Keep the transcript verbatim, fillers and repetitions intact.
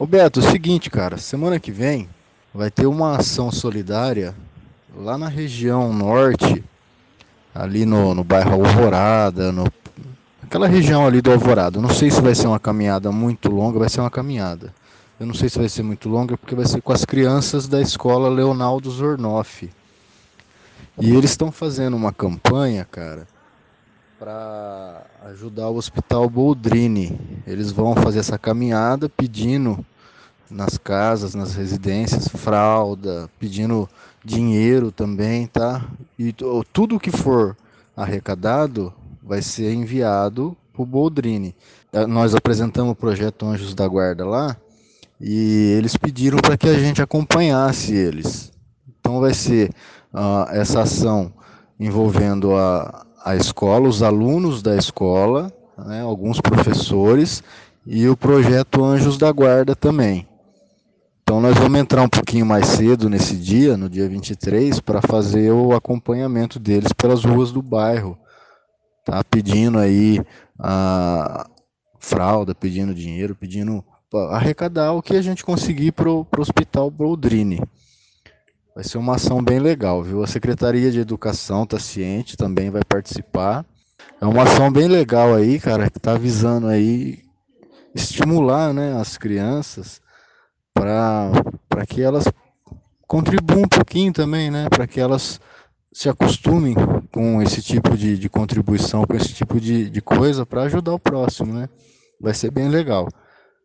Ô Beto, é o seguinte, cara, semana que vem vai ter uma ação solidária lá na região norte, ali no, no bairro Alvorada, no, aquela região ali do Alvorada. Eu não sei se vai ser uma caminhada muito longa, vai ser uma caminhada. Eu não sei se vai ser muito longa porque vai ser com as crianças da escola Leonardo Zornoff. E eles estão fazendo uma campanha, cara, para ajudar o Hospital Boldrini. Eles vão fazer essa caminhada pedindo nas casas, nas residências, fralda, pedindo dinheiro também, tá? E tudo que for arrecadado vai ser enviado para o Boldrini. Nós apresentamos o projeto Anjos da Guarda lá e eles pediram para que a gente acompanhasse eles. Então vai ser uh, essa ação envolvendo a, a escola, os alunos da escola, né, alguns professores e o projeto Anjos da Guarda também. Então nós vamos entrar um pouquinho mais cedo nesse dia, no dia vinte e três, para fazer o acompanhamento deles pelas ruas do bairro, tá? Pedindo aí a fralda, pedindo dinheiro, pedindo arrecadar o que a gente conseguir para o Hospital Boldrini. Vai ser uma ação bem legal, viu? A Secretaria de Educação está ciente, também vai participar. É uma ação bem legal aí, cara, que está visando aí estimular, né, as crianças para para que elas contribuam um pouquinho também, né, para que elas se acostumem com esse tipo de, de contribuição, com esse tipo de, de coisa para ajudar o próximo, né? Vai ser bem legal.